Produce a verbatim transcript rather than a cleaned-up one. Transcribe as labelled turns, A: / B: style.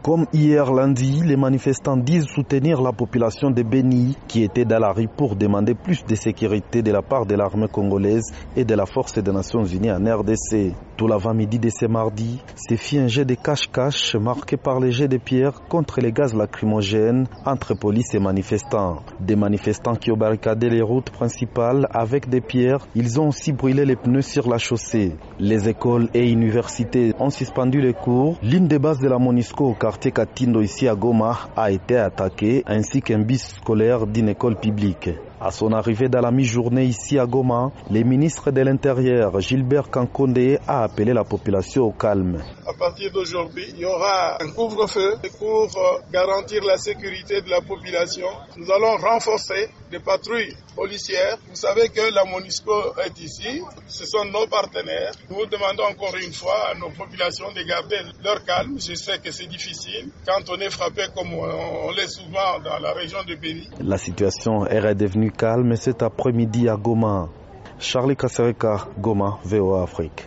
A: Comme hier lundi, les manifestants disent soutenir la population de Beni qui était dans la rue pour demander plus de sécurité de la part de l'armée congolaise et de la force des Nations Unies en R D C. Tout l'avant-midi de ce mardi, c'est fit un jet de cache-cache marqué par les jets de pierre contre les gaz lacrymogènes entre police et manifestants. Des manifestants qui ont barricadé les routes principales avec des pierres, ils ont aussi brûlé les pneus sur la chaussée. Les écoles et universités ont suspendu les cours. L'une des bases de la MONUSCO au quartier Katindo ici à Goma a été attaquée, ainsi qu'un bus scolaire d'une école publique. À son arrivée dans la mi-journée ici à Goma, le ministre de l'Intérieur, Gilbert Kankonde, a appelé la population au calme.
B: À partir d'aujourd'hui, il y aura un couvre-feu pour garantir la sécurité de la population. Nous allons renforcer des patrouilles policières. Vous savez que la MONUSCO est ici, ce sont nos partenaires. Nous demandons encore une fois à nos populations de garder leur calme. Je sais que c'est difficile quand on est frappé comme on l'est souvent dans la région de Beni.
A: La situation est redevenue calme cet après-midi à Goma. Charlie Kasereka, Goma, V O A Afrique.